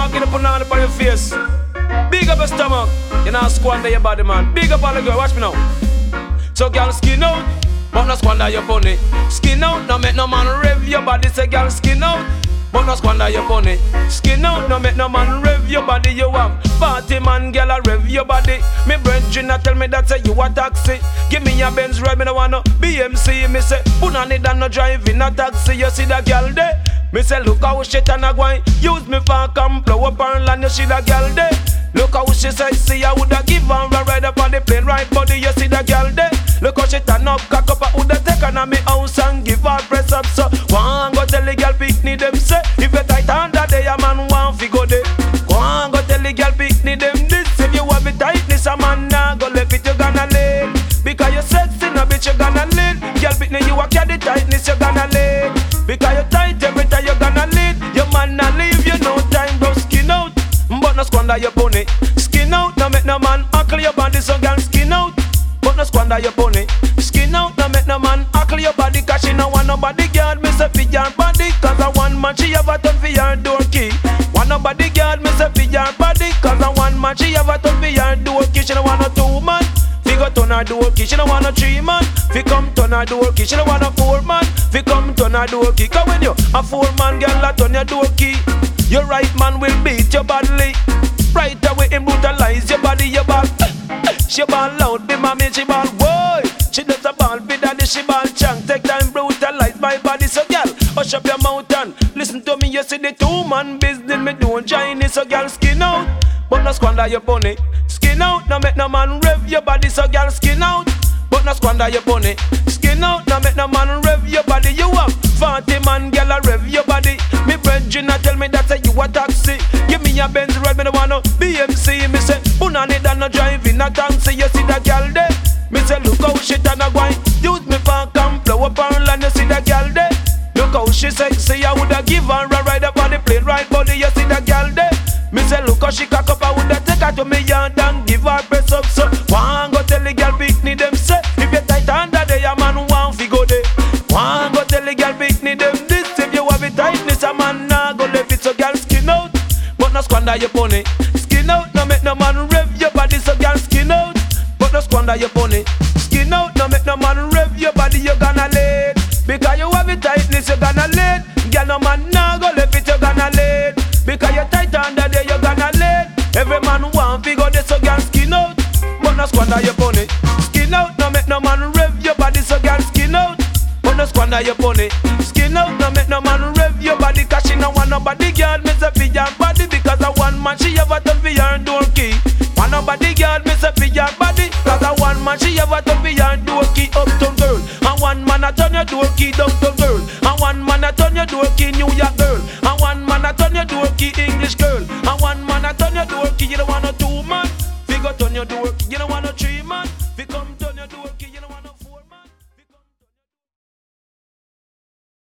walking up and down upon your face. Big up your stomach, you know squander your body, man. Big up all the girl, watch me now. So girl, skin out, but no squander your pony. Skin out, no make no man rev your body. Say girl, skin out, but no squander your pony. Skin out, no make no man rev your body. You have party man, girl, a rev your body. Me brethren a tell me that say you a taxi. Give me a Benz ride, me no want no BMC. Me say, punani dan no driving a taxi. You see that girl there? Me say, look how she turn a gwine. Use me for come blow up her land. You see that girl there? Look how she say, see I woulda give her a ride up on the plane right body. You see that girl there? Look how she turn up, cock up. I woulda take her to me house and give her press up. So one go tell the girl picnic them say, if you tight under there, a man want fi go there. Go on go tell the girl picnic them this. If you have it tightness, a man nah go left it, you gonna lean. Because you sexy, no bitch you gonna lean. Girl picnic you a carry tightness, you gonna lean. Because you tight every time you gonna lean. Your man nah leave you no time, bro, skin out. But no squander your pony. Skin out, no make no man hackle your body. So girl skin out, but no squander your pony. Skin out, no make no man hackle your body. Cause she no want nobody guard me say fi your body. Cause a one man she have a turn for your door key. Want nobody guard me say fi your body. Cause a one man she have a turn for your door key. She no want no two man fi go turn her door key. She no want no three man fi come turn her door key. She no want no four man fi come turn her door key. Cause when you a four man girl a turn your door key, your right man will beat your badly. Right away him brutalize your body, your ball. She ball loud, be mommy, she ball boy. She does a ball, be daddy, she ball chunk. Take time brutalize my body, so girl, hush up your mouth and listen to me. You see the two-man business, me doing Chinese. So girl, skin out, but no squander your pony. Skin out, no make no man rev your body. So girl, skin out, but no squander your pony. Skin out, no make no man rev your body. You have 40 man, girl, a rev your body. Me brethren a tell me that say you a taxi. Give me a Benz ride, me no want no BMC. Me say, punani dan no driving a taxi. You see that girl there? Me say, look how she turn a gwine. Use me for come blow up her land. You see that girl there? Look how she sexy. I woulda give her a ride up on the plane right body. You see that girl there? Me say, look how she cock up. I woulda take her to me yard and give her press up. So one go tell the girl picnic them say, if you tight under there, a man want fi go there. One go tell the girl picnic them this. If you have it tightness, a man nah go left it. So girl skin out, but no squander your pony. Skin out, no make no man rev your body. So girl skin out, but no squander your pony. Skin out, no make no man rev your body. You gonna lead because you have it tightness. You gonna lead. Girl no man nah go left it. You gonna lead because you tight under there. You gonna lead. Every man want fi go there. So girl skin out, but no squander your pony. Skin out, no make no man rev your body. So girl skin out, but no squander your pony. Skin out, no make no man rev your body. Cause she no want nobody girl me say fi your body. Because a one man she have a turn fi your door key. Want nobody girl me say fi your body. Cause a one man she have a turn fi your door key. Uptown girl, and one man a turn your door key downtown girl. And one man a turn your door key New York girl.